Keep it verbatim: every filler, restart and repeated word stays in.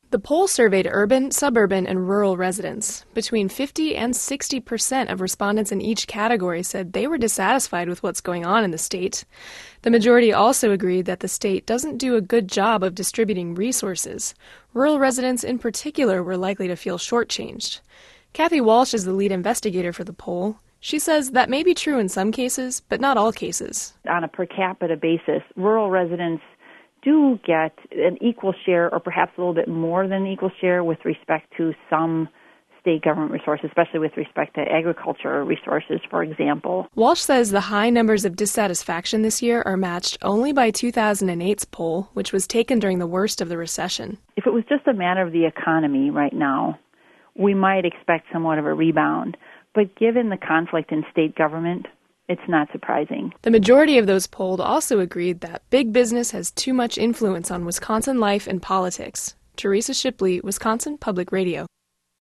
The poll surveyed urban, suburban, and rural residents. Between fifty and sixty percent of respondents in each category said they were dissatisfied with what's going on in the state. The majority also agreed that the state doesn't do a good job of distributing resources. Rural residents in particular were likely to feel shortchanged. Kathy Walsh is the lead investigator for the poll. She says that may be true in some cases, but not all cases. On a per capita basis, rural residents do get an equal share or perhaps a little bit more than an equal share with respect to some state government resources, especially with respect to agriculture resources, for example. Walsh says the high numbers of dissatisfaction this year are matched only by two thousand eight's poll, which was taken during the worst of the recession. If it was just a matter of the economy right now, we might expect somewhat of a rebound. But given the conflict in state government, it's not surprising. The majority of those polled also agreed that big business has too much influence on Wisconsin life and politics. Teresa Shipley, Wisconsin Public Radio.